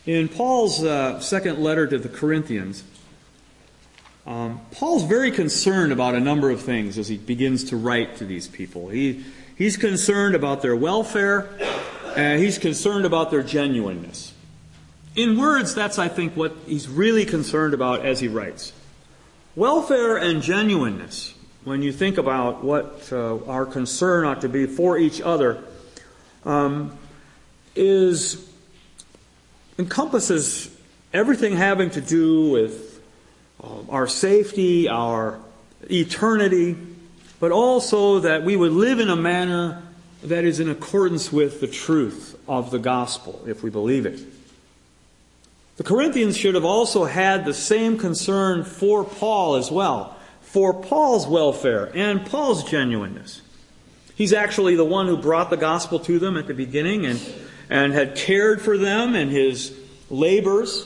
In Paul's second letter to the Corinthians, Paul's very concerned about a number of things as he begins to write to these people. He's concerned about their welfare, and he's concerned about their genuineness. In words, that's, I think, what he's really concerned about as he writes. Welfare and genuineness, when you think about what our concern ought to be for each other, encompasses everything having to do with our safety, our eternity, but also that we would live in a manner that is in accordance with the truth of the gospel, if we believe it. The Corinthians should have also had the same concern for Paul as well, for Paul's welfare and Paul's genuineness. He's actually the one who brought the gospel to them at the beginning and had cared for them in his labors.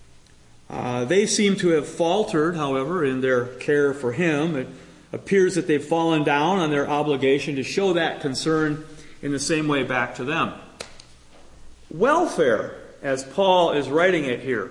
They seem to have faltered, however, in their care for him. It appears that they've fallen down on their obligation to show that concern in the same way back to them. Welfare, as Paul is writing it here,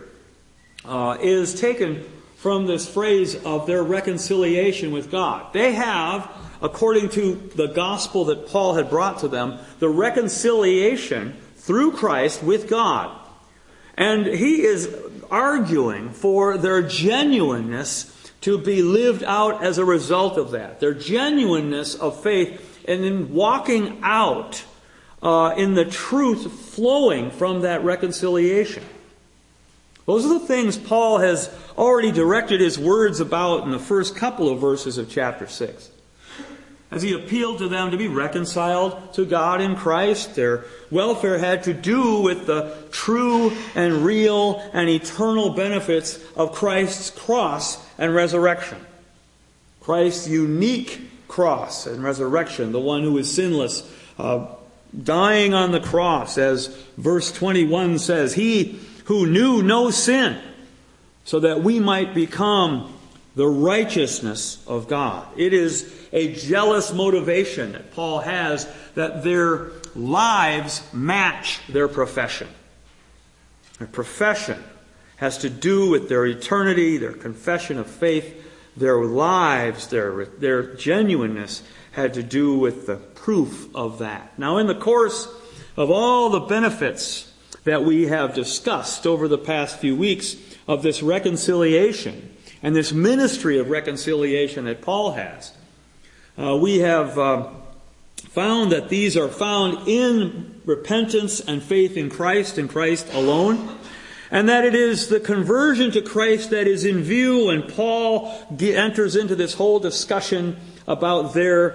is taken from this phrase of their reconciliation with God. They have, according to the gospel that Paul had brought to them, the reconciliation through Christ with God. And he is arguing for their genuineness to be lived out as a result of that. Their genuineness of faith and in walking out in the truth flowing from that reconciliation. Those are the things Paul has already directed his words about in the first couple of verses of chapter 6. As he appealed to them to be reconciled to God in Christ, their welfare had to do with the true and real and eternal benefits of Christ's cross and resurrection. Christ's unique cross and resurrection, the one who is sinless, dying on the cross, as verse 21 says, he who knew no sin, so that we might become the righteousness of God. It is a jealous motivation that Paul has that their lives match their profession. Their profession has to do with their eternity, their confession of faith, their lives, their genuineness had to do with the proof of that. Now, in the course of all the benefits that we have discussed over the past few weeks of this reconciliation and this ministry of reconciliation that Paul has, we have found that these are found in repentance and faith in Christ and Christ alone, and that it is the conversion to Christ that is in view, and Paul enters into this whole discussion about their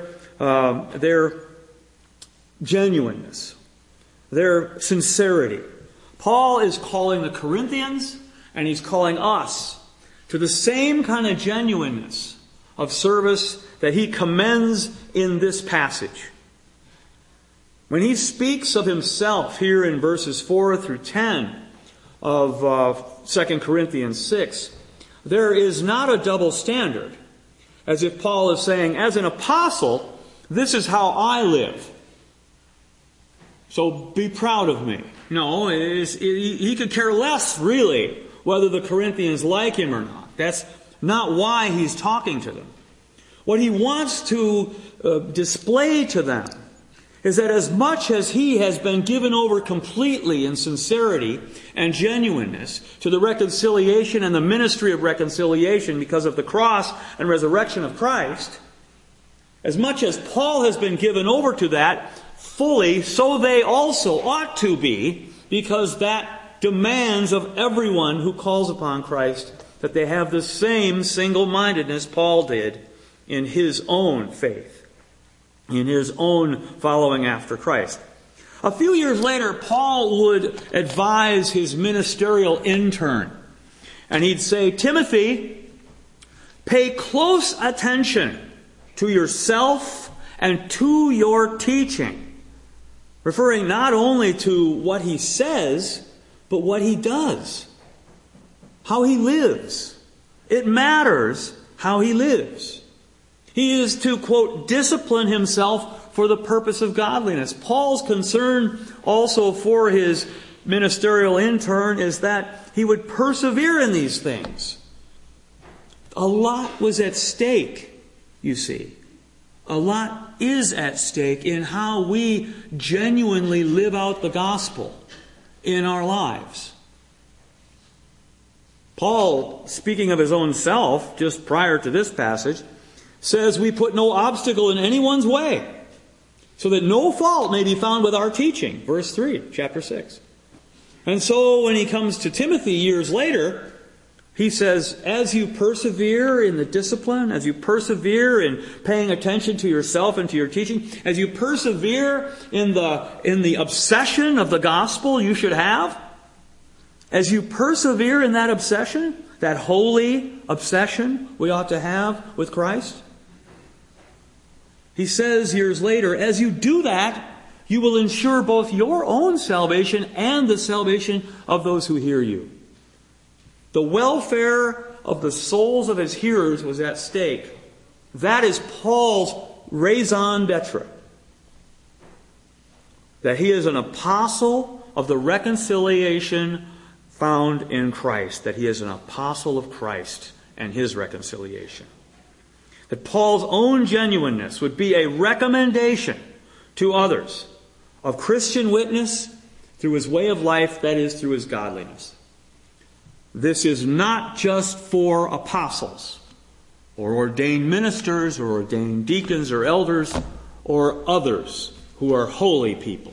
genuineness, their sincerity. Paul is calling the Corinthians, and he's calling us to the same kind of genuineness of service that he commends in this passage. When he speaks of himself here in verses 4 through 10 of 2 Corinthians 6, there is not a double standard, as if Paul is saying, as an apostle, this is how I live, so be proud of me. No, he could care less, really, whether the Corinthians like him or not. That's not why he's talking to them. What he wants to display to them is that as much as he has been given over completely in sincerity and genuineness to the reconciliation and the ministry of reconciliation because of the cross and resurrection of Christ, as much as Paul has been given over to that fully, so they also ought to be, because that demands of everyone who calls upon Christ that they have the same single-mindedness Paul did in his own faith, in his own following after Christ. A few years later, Paul would advise his ministerial intern, and he'd say, Timothy, pay close attention to yourself and to your teaching, referring not only to what he says, but what he does, how he lives. It matters how he lives. He is to, quote, discipline himself for the purpose of godliness. Paul's concern also for his ministerial intern is that he would persevere in these things. A lot was at stake, you see. A lot is at stake in how we genuinely live out the gospel in our lives. Paul, speaking of his own self, just prior to this passage, says we put no obstacle in anyone's way, so that no fault may be found with our teaching. Verse 3, chapter 6. And so when he comes to Timothy years later, he says, as you persevere in the discipline, as you persevere in paying attention to yourself and to your teaching, as you persevere in the obsession of the gospel you should have, as you persevere in that obsession, that holy obsession we ought to have with Christ, he says years later, as you do that, you will ensure both your own salvation and the salvation of those who hear you. The welfare of the souls of his hearers was at stake. That is Paul's raison d'etre. That he is an apostle of the reconciliation found in Christ. That he is an apostle of Christ and his reconciliation. That Paul's own genuineness would be a recommendation to others of Christian witness through his way of life, that is, through his godliness. This is not just for apostles, or ordained ministers, or ordained deacons or elders, or others who are holy people.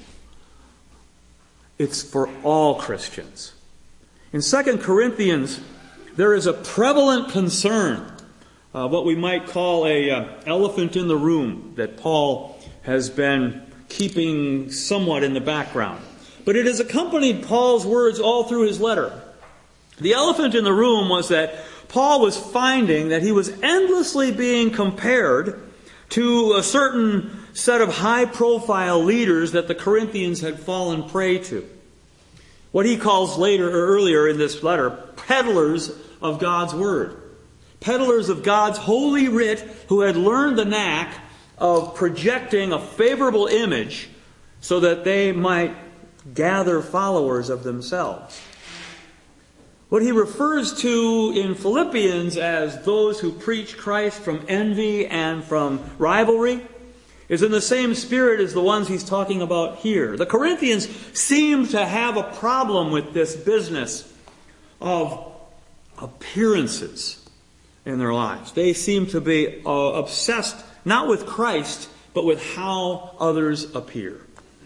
It's for all Christians. In 2 Corinthians, there is a prevalent concern, what we might call an elephant in the room, that Paul has been keeping somewhat in the background. But it has accompanied Paul's words all through his letter. The elephant in the room was that Paul was finding that he was endlessly being compared to a certain set of high-profile leaders that the Corinthians had fallen prey to. What he calls earlier in this letter, peddlers of God's Word. Peddlers of God's holy writ who had learned the knack of projecting a favorable image so that they might gather followers of themselves. What he refers to in Philippians as those who preach Christ from envy and from rivalry is in the same spirit as the ones he's talking about here. The Corinthians seem to have a problem with this business of appearances in their lives. They seem to be obsessed not with Christ, but with how others appear.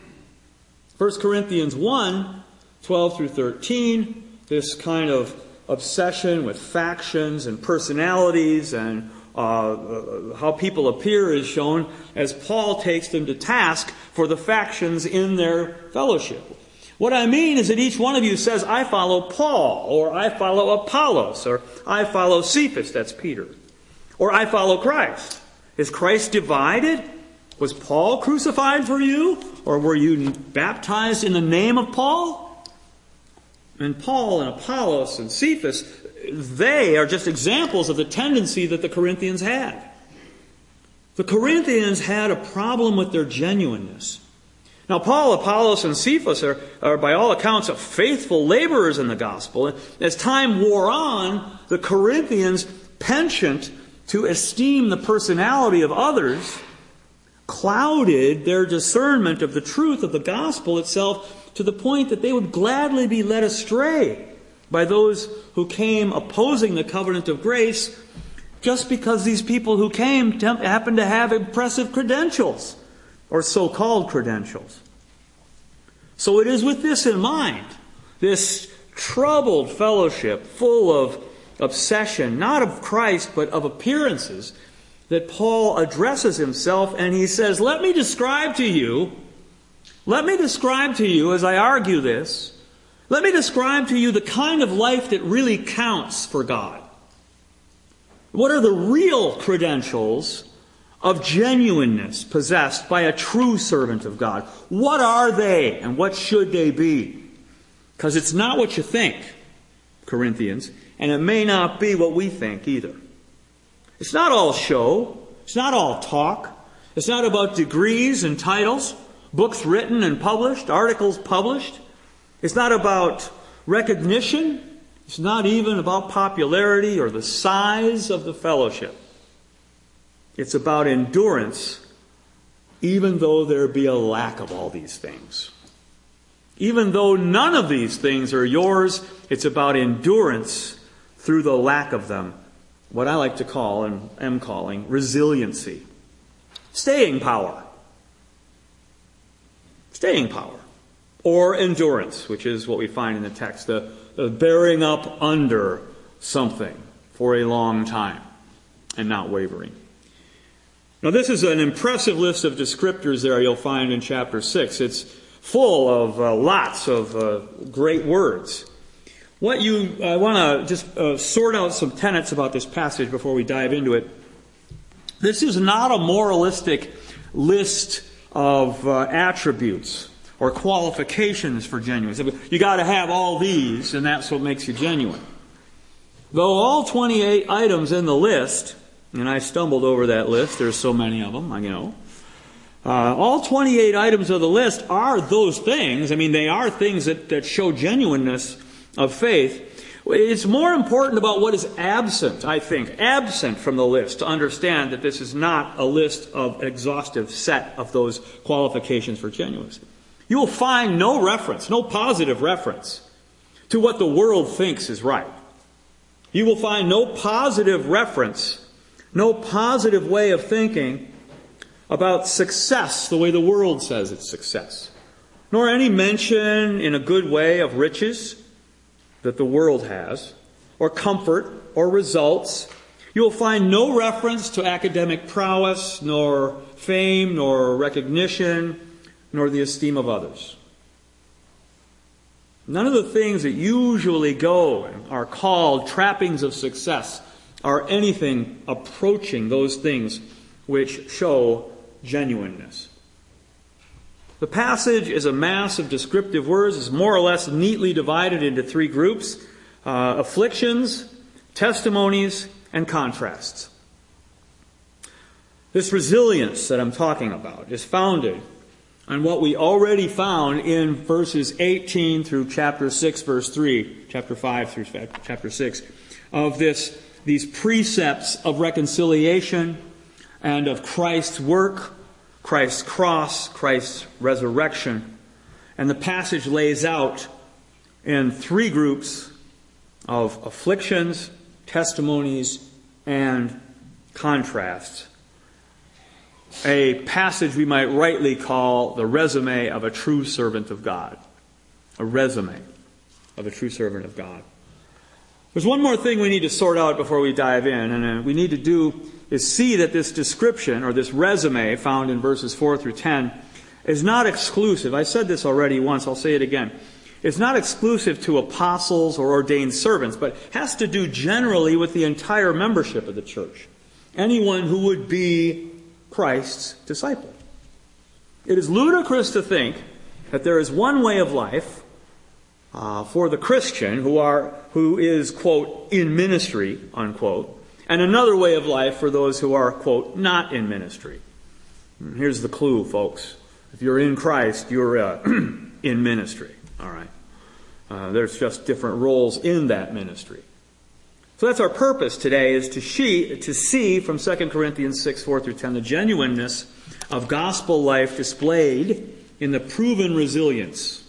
1 Corinthians 1, 12 through 13, this kind of obsession with factions and personalities and how people appear is shown as Paul takes them to task for the factions in their fellowship. What I mean is that each one of you says, I follow Paul, or I follow Apollos, or I follow Cephas, that's Peter, or I follow Christ. Is Christ divided? Was Paul crucified for you? Or were you baptized in the name of Paul? And Paul and Apollos and Cephas, they are just examples of the tendency that the Corinthians had. The Corinthians had a problem with their genuineness. Now, Paul, Apollos, and Cephas are by all accounts faithful laborers in the gospel. As time wore on, the Corinthians' penchant to esteem the personality of others clouded their discernment of the truth of the gospel itself to the point that they would gladly be led astray by those who came opposing the covenant of grace just because these people who came happened to have impressive credentials, or so-called credentials. So it is with this in mind, this troubled fellowship full of obsession, not of Christ, but of appearances, that Paul addresses himself and he says, let me describe to you as I argue this, let me describe to you the kind of life that really counts for God. What are the real credentials of genuineness possessed by a true servant of God? What are they and what should they be? Because it's not what you think, Corinthians, and it may not be what we think either. It's not all show. It's not all talk. It's not about degrees and titles, books written and published, articles published. It's not about recognition. It's not even about popularity or the size of the fellowship. It's about endurance, even though there be a lack of all these things. Even though none of these things are yours, it's about endurance through the lack of them. What I like to call, and am calling, resiliency. Staying power. Staying power. Or endurance, which is what we find in the text. The bearing up under something for a long time and not wavering. Now this is an impressive list of descriptors there you'll find in chapter 6. It's full of lots of great words. I want to just sort out some tenets about this passage before we dive into it. This is not a moralistic list of attributes or qualifications for genuine. You got to have all these, and that's what makes you genuine. Though all 28 items in the list, and I stumbled over that list, there's so many of them, all 28 items of the list are those things. I mean, they are things that show genuineness of faith. It's more important about what is absent, I think, absent from the list, to understand that this is not a list of an exhaustive set of those qualifications for genuineness. You will find no reference, no positive reference to what the world thinks is right. You will find no positive reference, no positive way of thinking about success the way the world says it's success. Nor any mention in a good way of riches that the world has, or comfort, or results. You will find no reference to academic prowess, nor fame, nor recognition, nor the esteem of others. None of the things that usually go and are called trappings of success are anything approaching those things which show genuineness. The passage is a mass of descriptive words. It's more or less neatly divided into three groups: afflictions, testimonies, and contrasts. This resilience that I'm talking about is founded on what we already found in verses 18 through chapter 6, verse 3, chapter 5 through chapter 6, of these precepts of reconciliation and of Christ's work, Christ's cross, Christ's resurrection. And the passage lays out in three groups of afflictions, testimonies, and contrasts. A passage we might rightly call the resume of a true servant of God. A resume of a true servant of God. There's one more thing we need to sort out before we dive in, and we need to do is see that this description, or this resume found in verses 4 through 10, is not exclusive. I said this already once, I'll say it again. It's not exclusive to apostles or ordained servants, but has to do generally with the entire membership of the church. Anyone who would be Christ's disciple. It is ludicrous to think that there is one way of life for the Christian who is, quote, in ministry, unquote, and another way of life for those who are, quote, not in ministry. Here's the clue, folks. If you're in Christ, you're in ministry. All right. There's just different roles in that ministry. So that's our purpose today, is to see from 2 Corinthians 6, 4 through 10, the genuineness of gospel life displayed in the proven resilience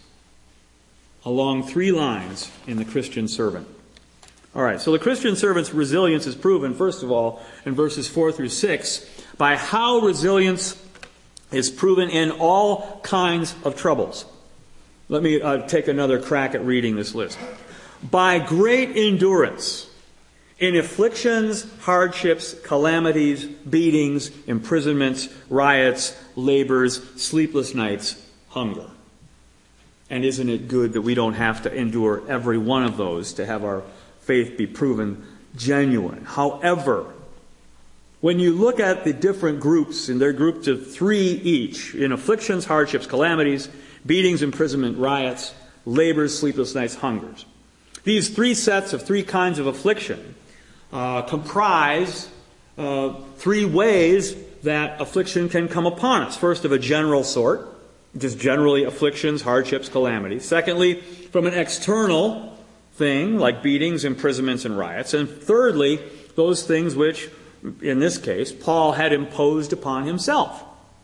along three lines in the Christian servant. All right, so the Christian servant's resilience is proven, first of all, in verses 4 through 6, by how resilience is proven in all kinds of troubles. Let me take another crack at reading this list. By great endurance in afflictions, hardships, calamities, beatings, imprisonments, riots, labors, sleepless nights, hunger. And isn't it good that we don't have to endure every one of those to have our faith be proven genuine? However, when you look at the different groups, and they're grouped of three each, in afflictions, hardships, calamities, beatings, imprisonment, riots, labors, sleepless nights, hungers. These three sets of three kinds of affliction comprise three ways that affliction can come upon us. First, of a general sort, just generally afflictions, hardships, calamities. Secondly, from an external thing like beatings, imprisonments, and riots. And thirdly, those things which, in this case, Paul had imposed upon himself.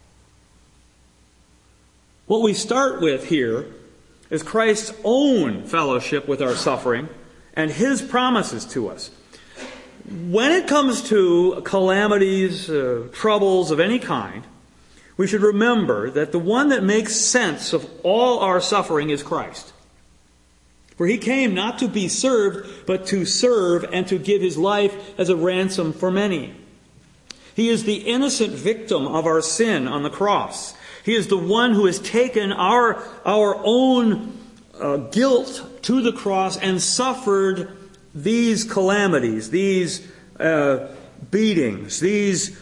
What we start with here is Christ's own fellowship with our suffering and His promises to us. When it comes to calamities, troubles of any kind, we should remember that the one that makes sense of all our suffering is Christ. For He came not to be served, but to serve and to give His life as a ransom for many. He is the innocent victim of our sin on the cross. He is the one who has taken our own guilt to the cross and suffered these calamities, these beatings, these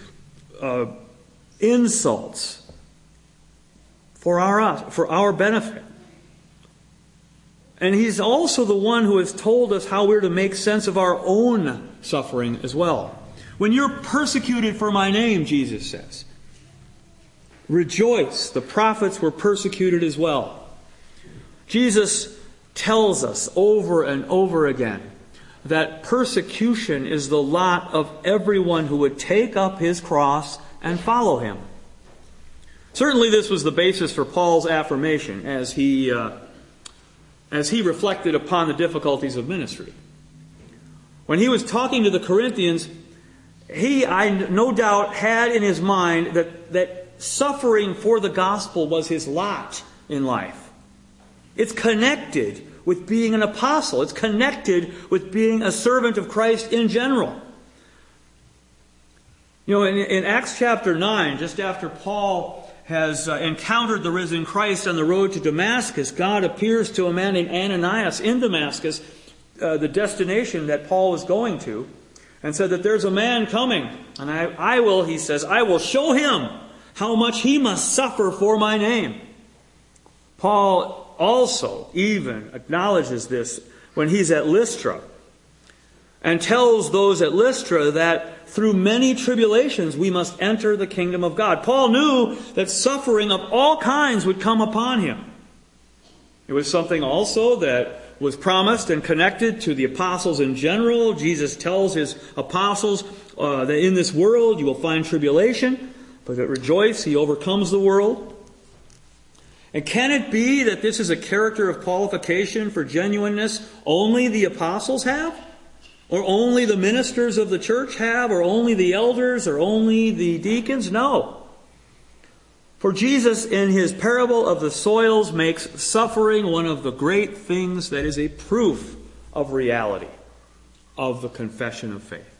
insults for our benefit. And He's also the one who has told us how we're to make sense of our own suffering as well. When you're persecuted for my name, Jesus says, rejoice. The prophets were persecuted as well. Jesus tells us over and over again that persecution is the lot of everyone who would take up his cross and follow Him. Certainly this was the basis for Paul's affirmation as he reflected upon the difficulties of ministry. When he was talking to the Corinthians, he, I no doubt, had in his mind that suffering for the gospel was his lot in life. It's connected with being an apostle. It's connected with being a servant of Christ in general. You know, in Acts chapter 9, just after Paul has encountered the risen Christ on the road to Damascus, God appears to a man named Ananias in Damascus, the destination that Paul was going to, and said that there's a man coming, and I will, he says, I will show him how much he must suffer for my name. Paul also even acknowledges this when he's at Lystra and tells those at Lystra that through many tribulations we must enter the kingdom of God. Paul knew that suffering of all kinds would come upon him. It was something also that was promised and connected to the apostles in general. Jesus tells His apostles that in this world you will find tribulation, but that rejoice, He overcomes the world. And can it be that this is a character of qualification for genuineness only the apostles have? Or only the ministers of the church have? Or only the elders? Or only the deacons? No. For Jesus, in His parable of the soils, makes suffering one of the great things that is a proof of reality, of the confession of faith.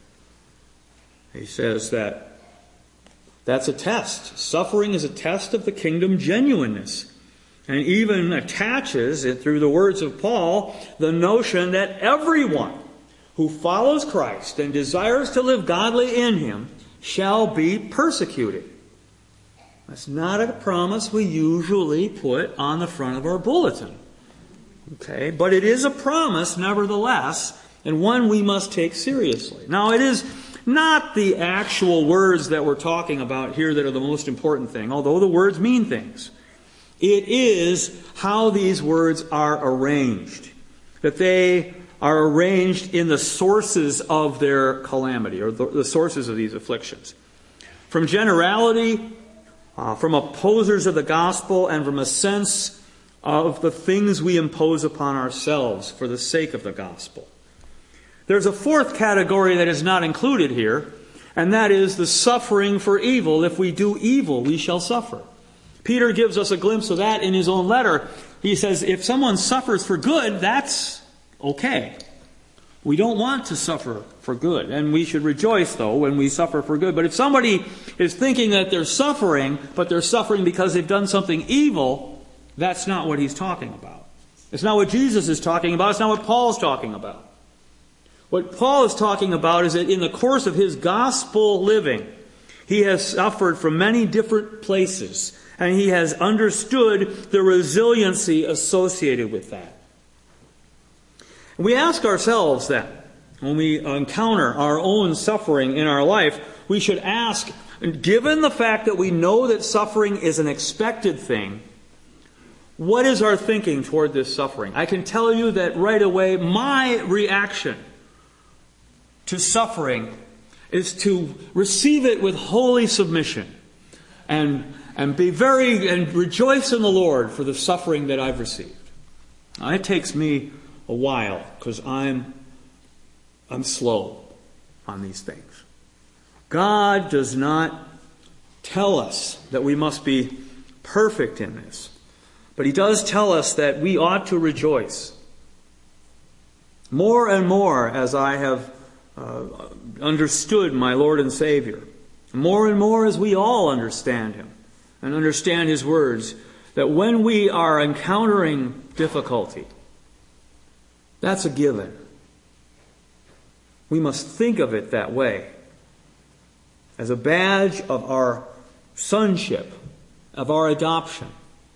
He says that that's a test. Suffering is a test of the kingdom genuineness. And even attaches, through the words of Paul, the notion that everyone who follows Christ and desires to live godly in Him shall be persecuted. That's not a promise we usually put on the front of our bulletin. Okay, but it is a promise nevertheless, and one we must take seriously. Now, it is not the actual words that we're talking about here that are the most important thing, although the words mean things. It is how these words are arranged. That they are arranged in the sources of their calamity, or the sources of these afflictions. From generality, from opposers of the gospel, and from a sense of the things we impose upon ourselves for the sake of the gospel. There's a fourth category that is not included here, and that is the suffering for evil. If we do evil, we shall suffer. Peter gives us a glimpse of that in his own letter. He says, if someone suffers for good, that's okay. We don't want to suffer for good. And we should rejoice, though, when we suffer for good. But if somebody is thinking that they're suffering, but they're suffering because they've done something evil, that's not what he's talking about. It's not what Jesus is talking about. It's not what Paul's talking about. What Paul is talking about is that in the course of his gospel living, he has suffered from many different places. And he has understood the resiliency associated with that. We ask ourselves that when we encounter our own suffering in our life, we should ask, given the fact that we know that suffering is an expected thing, What is our thinking toward this suffering? I can tell you that right away, my reaction to suffering is to receive it with holy submission and rejoice in the Lord for the suffering that I've received. Now, it takes me a while because I'm slow on these things. God does not tell us that we must be perfect in this, but He does tell us that we ought to rejoice. More and more as I have understood my Lord and Savior, more and more as we all understand Him and understand His words, that when we are encountering difficulty, that's a given. We must think of it that way, as a badge of our sonship, of our adoption,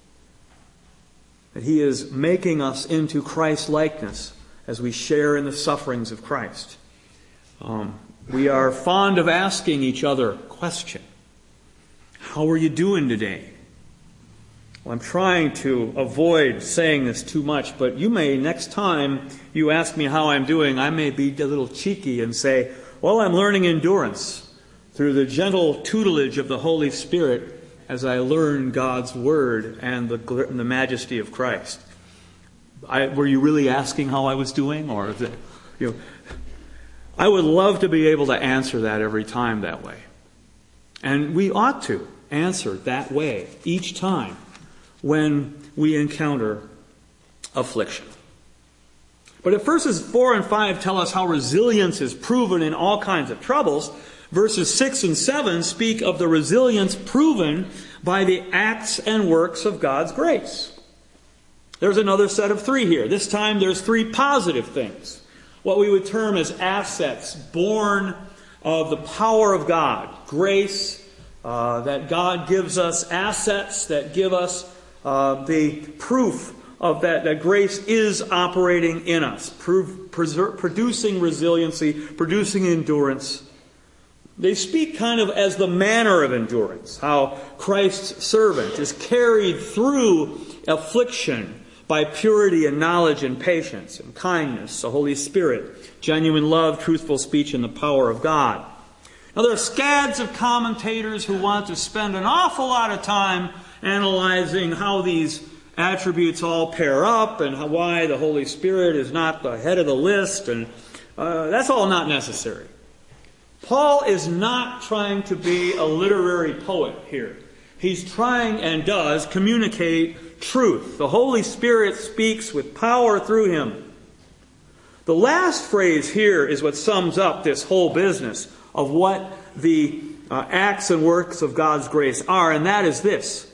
that He is making us into Christ's likeness as we share in the sufferings of Christ. We are fond of asking each other a question. How are you doing today? Well, I'm trying to avoid saying this too much, but you may, next time you ask me how I'm doing, I may be a little cheeky and say, well, I'm learning endurance through the gentle tutelage of the Holy Spirit as I learn God's Word and the majesty of Christ. Were you really asking how I was doing? Or is it, I would love to be able to answer that every time that way. And we ought to answer that way each time when we encounter affliction. But if verses 4 and 5 tell us how resilience is proven in all kinds of troubles, verses 6 and 7 speak of the resilience proven by the acts and works of God's grace. There's another set of 3 here. This time there's 3 positive things. What we would term as assets born of the power of God. Grace, that God gives us assets that give us the proof of that grace is operating in us, producing resiliency, producing endurance. They speak kind of as the manner of endurance, how Christ's servant is carried through affliction by purity and knowledge and patience and kindness, the Holy Spirit, genuine love, truthful speech, and the power of God. Now there are scads of commentators who want to spend an awful lot of time analyzing how these attributes all pair up and why the Holy Spirit is not the head of the list, and that's all not necessary. Paul is not trying to be a literary poet here. He's trying and does communicate truth. The Holy Spirit speaks with power through him. The last phrase here is what sums up this whole business of what the acts and works of God's grace are, and that is this: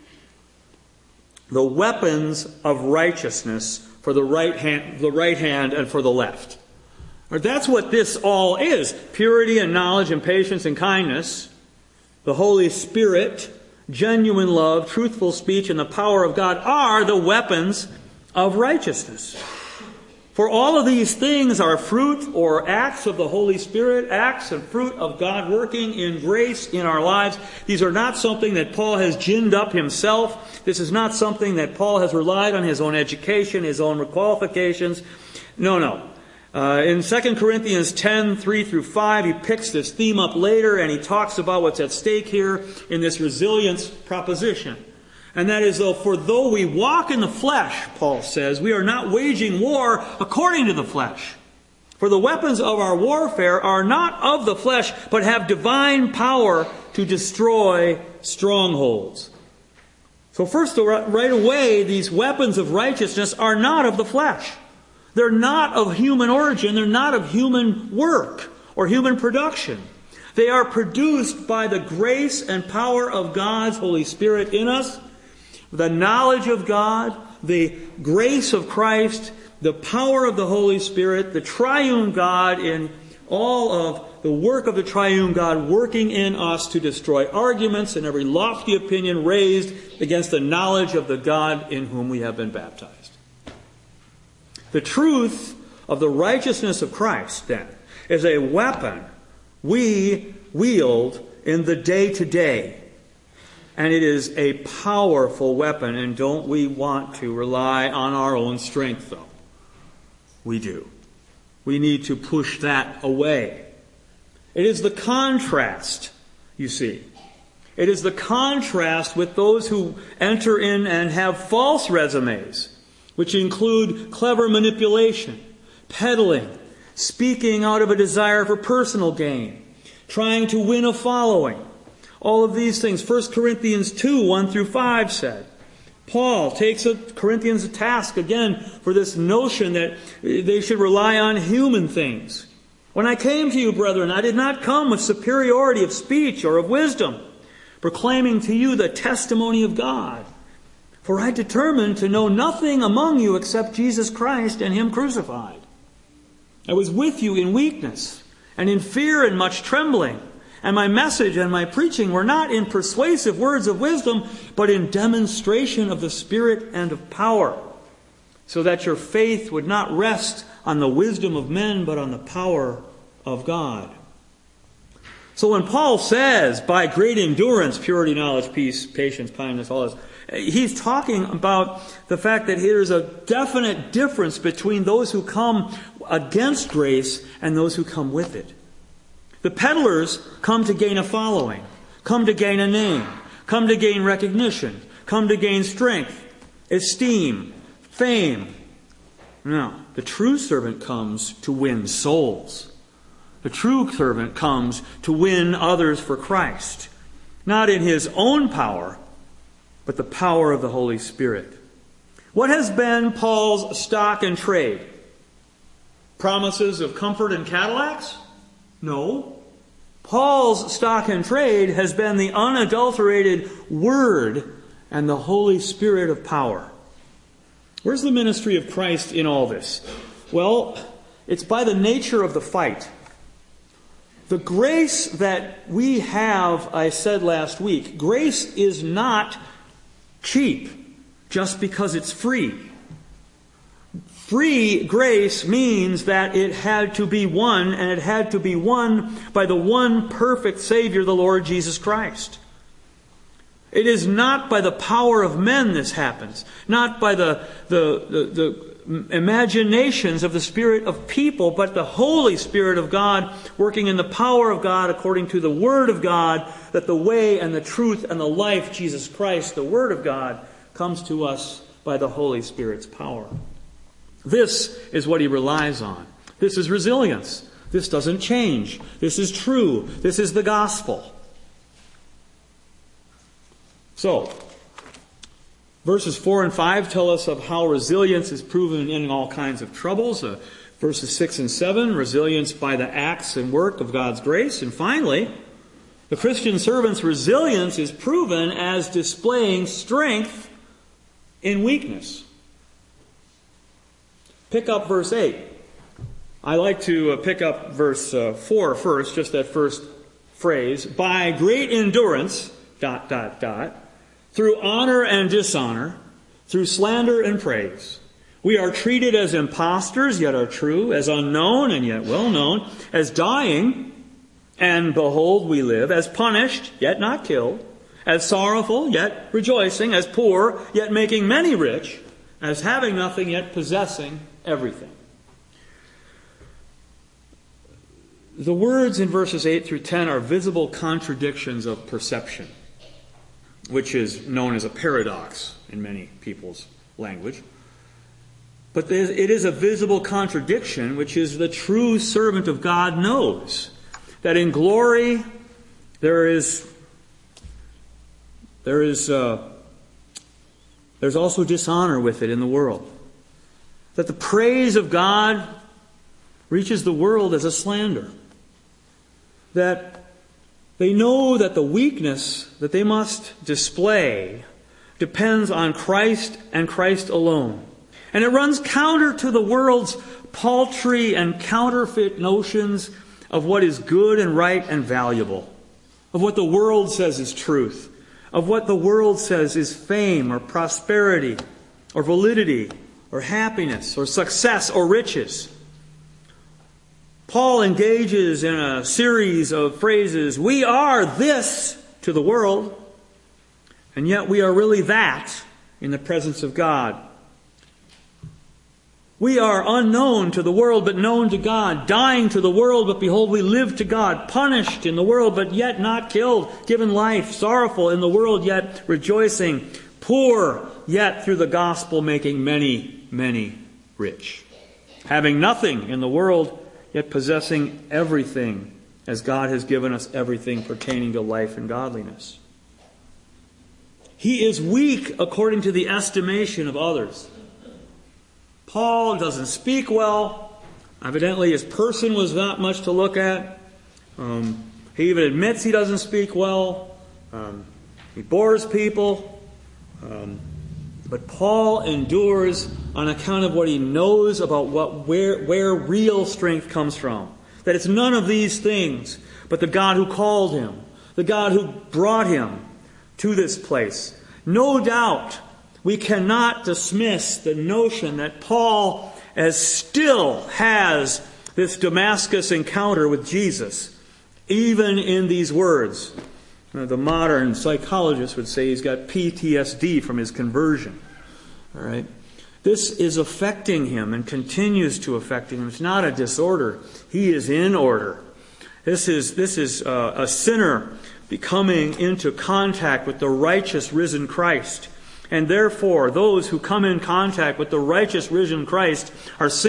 the weapons of righteousness for the right hand and for the left. That's what this all is. Purity and knowledge and patience and kindness, the Holy Spirit, genuine love, truthful speech, and the power of God are the weapons of righteousness. For all of these things are fruit or acts of the Holy Spirit, acts and fruit of God working in grace in our lives. These are not something that Paul has ginned up himself. This is not something that Paul has relied on his own education, his own qualifications. No. In 2 Corinthians 10, 3 through 5, he picks this theme up later, and he talks about what's at stake here in this resilience proposition. And that is, for though we walk in the flesh, Paul says, we are not waging war according to the flesh. For the weapons of our warfare are not of the flesh, but have divine power to destroy strongholds. So first, right away, these weapons of righteousness are not of the flesh. They're not of human origin. They're not of human work or human production. They are produced by the grace and power of God's Holy Spirit in us, the knowledge of God, the grace of Christ, the power of the Holy Spirit, the triune God in all of the work of the triune God working in us to destroy arguments and every lofty opinion raised against the knowledge of the God in whom we have been baptized. The truth of the righteousness of Christ, then, is a weapon we wield in the day-to-day. And it is a powerful weapon. And don't we want to rely on our own strength, though? We do. We need to push that away. It is the contrast, you see. It is the contrast with those who enter in and have false resumes, which include clever manipulation, peddling, speaking out of a desire for personal gain, trying to win a following. All of these things. 1 Corinthians 2, 1 through 5 said. Paul takes the Corinthians to task again for this notion that they should rely on human things. When I came to you, brethren, I did not come with superiority of speech or of wisdom, proclaiming to you the testimony of God. For I determined to know nothing among you except Jesus Christ and Him crucified. I was with you in weakness and in fear and much trembling. And my message and my preaching were not in persuasive words of wisdom, but in demonstration of the Spirit and of power, so that your faith would not rest on the wisdom of men, but on the power of God. So when Paul says, by great endurance, purity, knowledge, peace, patience, kindness, all this, he's talking about the fact that there's a definite difference between those who come against grace and those who come with it. The peddlers come to gain a following, come to gain a name, come to gain recognition, come to gain strength, esteem, fame. No, the true servant comes to win souls. The true servant comes to win others for Christ, not in his own power, but the power of the Holy Spirit. What has been Paul's stock and trade? Promises of comfort and Cadillacs? No. Paul's stock and trade has been the unadulterated Word and the Holy Spirit of power. Where's the ministry of Christ in all this? Well, it's by the nature of the fight. The grace that we have, I said last week, grace is not cheap just because it's free. Free grace means that it had to be won, and it had to be won by the one perfect Savior, the Lord Jesus Christ. It is not by the power of men this happens, not by the imaginations of the spirit of people, but the Holy Spirit of God working in the power of God according to the Word of God, that the way and the truth and the life, Jesus Christ, the Word of God, comes to us by the Holy Spirit's power. This is what he relies on. This is resilience. This doesn't change. This is true. This is the gospel. So, verses 4 and 5 tell us of how resilience is proven in all kinds of troubles. Verses 6 and 7, resilience by the acts and work of God's grace. And finally, the Christian servant's resilience is proven as displaying strength in weakness. Pick up verse 8. I like to pick up verse 4 first, just that first phrase. By great endurance, ... through honor and dishonor, through slander and praise. We are treated as impostors, yet are true, as unknown and yet well known, as dying, and behold we live, as punished, yet not killed, as sorrowful, yet rejoicing, as poor, yet making many rich, as having nothing, yet possessing everything. The words in verses 8 through 10 are visible contradictions of perception, which is known as a paradox in many people's language. But it is a visible contradiction, which is the true servant of God knows that in glory there's also dishonor with it in the world. That the praise of God reaches the world as a slander. That they know that the weakness that they must display depends on Christ and Christ alone. And it runs counter to the world's paltry and counterfeit notions of what is good and right and valuable, of what the world says is truth, of what the world says is fame or prosperity or validity or happiness or success or riches. Paul engages in a series of phrases. We are this to the world. And yet we are really that in the presence of God. We are unknown to the world, but known to God. Dying to the world, but behold, we live to God. Punished in the world, but yet not killed. Given life. Sorrowful in the world, yet rejoicing. Poor, yet through the gospel making many, many rich. Having nothing in the world, yet possessing everything, as God has given us everything pertaining to life and godliness. He is weak according to the estimation of others. Paul doesn't speak well. Evidently his person was not much to look at. He even admits he doesn't speak well. He bores people. But Paul endures on account of what he knows about where real strength comes from. That it's none of these things, but the God who called him, the God who brought him to this place. No doubt we cannot dismiss the notion that Paul still has this Damascus encounter with Jesus, even in these words. The modern psychologist would say he's got PTSD from his conversion. All right? This is affecting him and continues to affect him. It's not a disorder. He is in order. This is a sinner coming into contact with the righteous risen Christ. And therefore, those who come in contact with the righteous risen Christ are have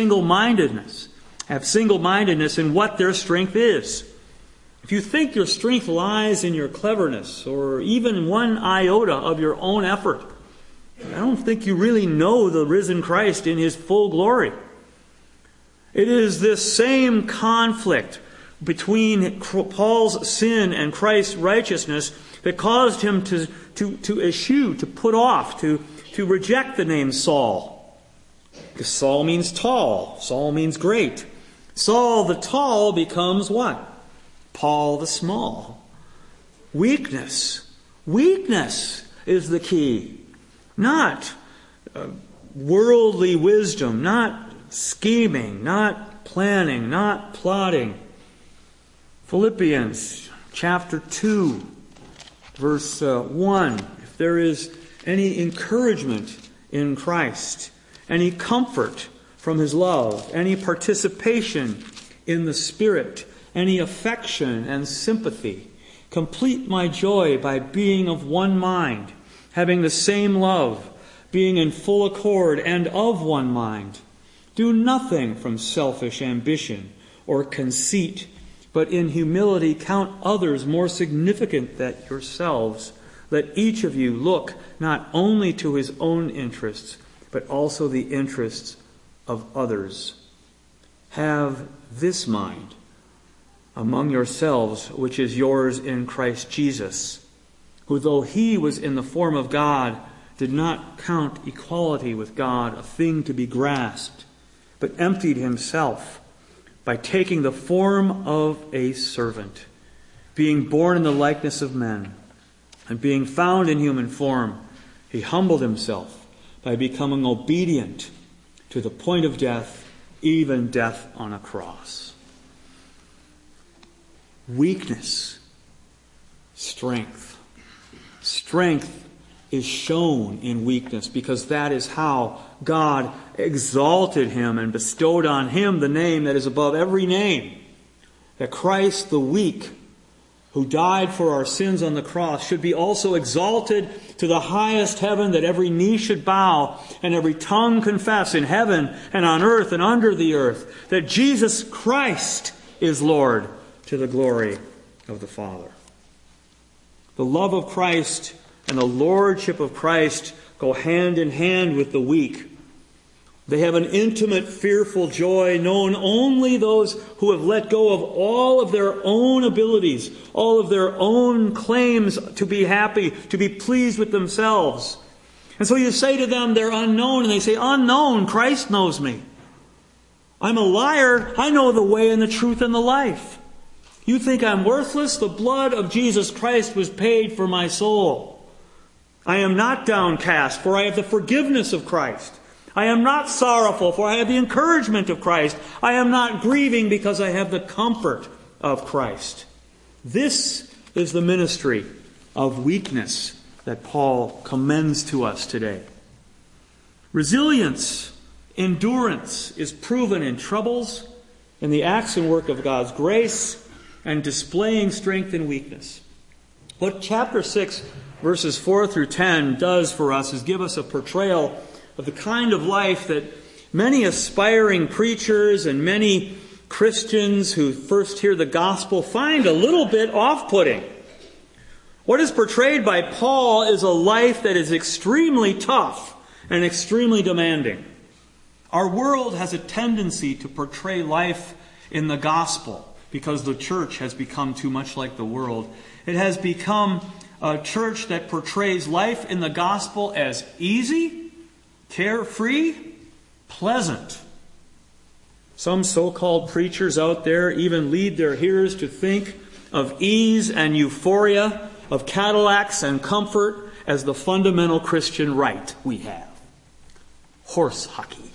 single-mindedness in what their strength is. If you think your strength lies in your cleverness or even one iota of your own effort, I don't think you really know the risen Christ in His full glory. It is this same conflict between Paul's sin and Christ's righteousness that caused him to eschew, to put off, to reject the name Saul. Because Saul means tall. Saul means great. Saul the tall becomes what? Paul the small. Weakness. Weakness is the key. Not worldly wisdom, not scheming, not planning, not plotting. Philippians chapter 2, verse 1. If there is any encouragement in Christ, any comfort from His love, any participation in the Spirit, any affection and sympathy, complete my joy by being of one mind, having the same love, being in full accord and of one mind. Do nothing from selfish ambition or conceit, but in humility count others more significant than yourselves. Let each of you look not only to his own interests, but also the interests of others. Have this mind among yourselves, which is yours in Christ Jesus, who though He was in the form of God, did not count equality with God a thing to be grasped, but emptied Himself by taking the form of a servant, being born in the likeness of men, and being found in human form, He humbled Himself by becoming obedient to the point of death, even death on a cross. Weakness, strength. Strength is shown in weakness because that is how God exalted Him and bestowed on Him the name that is above every name. That Christ the weak, who died for our sins on the cross, should be also exalted to the highest heaven, that every knee should bow and every tongue confess in heaven and on earth and under the earth that Jesus Christ is Lord, to the glory of the Father. The love of Christ and the lordship of Christ go hand in hand with the weak. They have an intimate, fearful joy known only those who have let go of all of their own abilities, all of their own claims to be happy, to be pleased with themselves. And so you say to them, they're unknown, and they say, unknown, Christ knows me. I'm a liar. I know the way and the truth and the life. You think I'm worthless? The blood of Jesus Christ was paid for my soul. I am not downcast, for I have the forgiveness of Christ. I am not sorrowful, for I have the encouragement of Christ. I am not grieving, because I have the comfort of Christ. This is the ministry of weakness that Paul commends to us today. Resilience, endurance is proven in troubles, in the acts and work of God's grace, and displaying strength in weakness. What chapter 6, verses 4 through 10 does for us is give us a portrayal of the kind of life that many aspiring preachers and many Christians who first hear the gospel find a little bit off-putting. What is portrayed by Paul is a life that is extremely tough and extremely demanding. Our world has a tendency to portray life in the gospel because the church has become too much like the world. It has become a church that portrays life in the gospel as easy, carefree, pleasant. Some so-called preachers out there even lead their hearers to think of ease and euphoria, of Cadillacs and comfort as the fundamental Christian right we have. Horse hockey.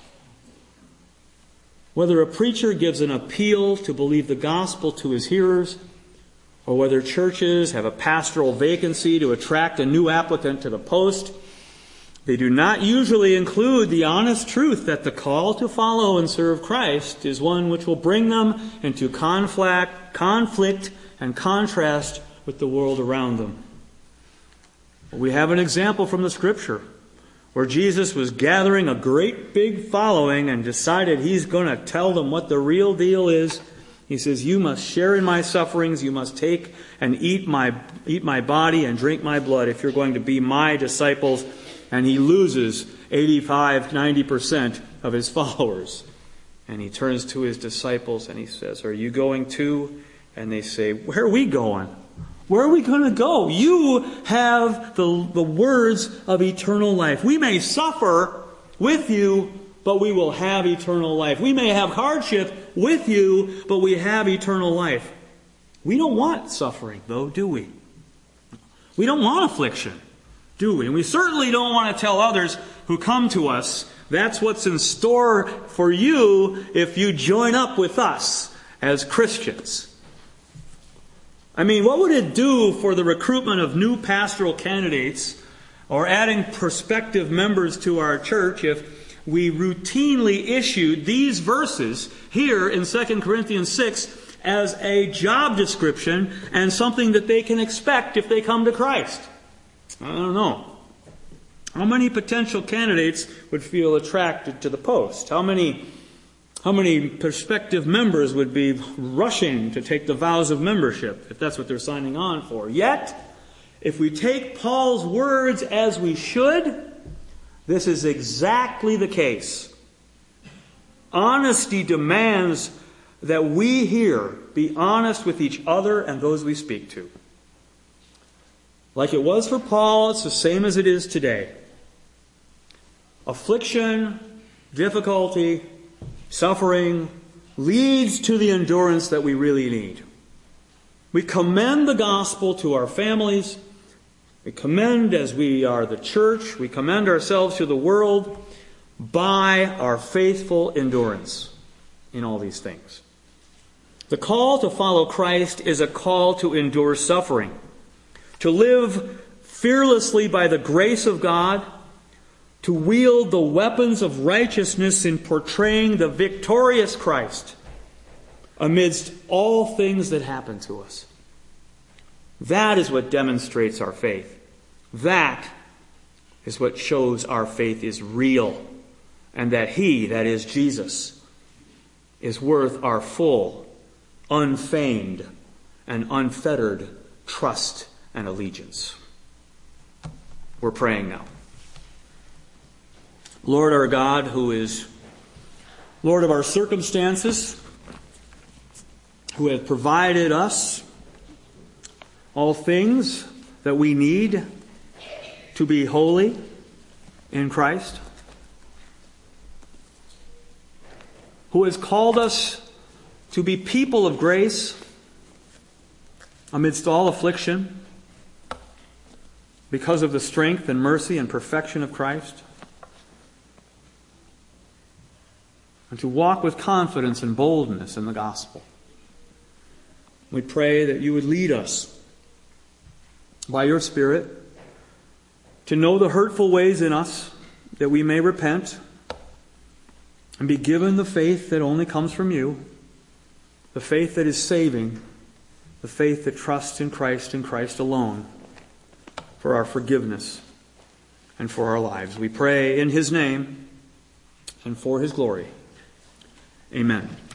Whether a preacher gives an appeal to believe the gospel to his hearers, or whether churches have a pastoral vacancy to attract a new applicant to the post, they do not usually include the honest truth that the call to follow and serve Christ is one which will bring them into conflict and contrast with the world around them. We have an example from the Scripture where Jesus was gathering a great big following and decided he's going to tell them what the real deal is. He says, you must share in my sufferings, you must take and eat my body and drink my blood if you're going to be my disciples. And he loses 85-90% of his followers. And he turns to his disciples and he says, are you going too? And they say, where are we going? Where are we going to go? You have the words of eternal life. We may suffer with you, but we will have eternal life. We may have hardship with you, but we have eternal life. We don't want suffering, though, do we? We don't want affliction, do we? And we certainly don't want to tell others who come to us, that's what's in store for you if you join up with us as Christians. I mean, what would it do for the recruitment of new pastoral candidates or adding prospective members to our church if we routinely issued these verses here in 2 Corinthians 6 as a job description and something that they can expect if they come to Christ? I don't know. How many potential candidates would feel attracted to the post? How many prospective members would be rushing to take the vows of membership, if that's what they're signing on for? Yet, if we take Paul's words as we should, this is exactly the case. Honesty demands that we here be honest with each other and those we speak to. Like it was for Paul, it's the same as it is today. Affliction, difficulty, suffering leads to the endurance that we really need. We commend the gospel to our families. We commend, as we are the church, we commend ourselves to the world by our faithful endurance in all these things. The call to follow Christ is a call to endure suffering, to live fearlessly by the grace of God, to wield the weapons of righteousness in portraying the victorious Christ amidst all things that happen to us. That is what demonstrates our faith. That is what shows our faith is real and that He, that is Jesus, is worth our full, unfeigned, and unfettered trust and allegiance. We're praying now. Lord our God, who is Lord of our circumstances, who has provided us all things that we need to be holy in Christ, who has called us to be people of grace amidst all affliction because of the strength and mercy and perfection of Christ, and to walk with confidence and boldness in the gospel. We pray that you would lead us by your Spirit to know the hurtful ways in us, that we may repent and be given the faith that only comes from you, the faith that is saving, the faith that trusts in Christ and Christ alone for our forgiveness and for our lives. We pray in His name and for His glory. Amen.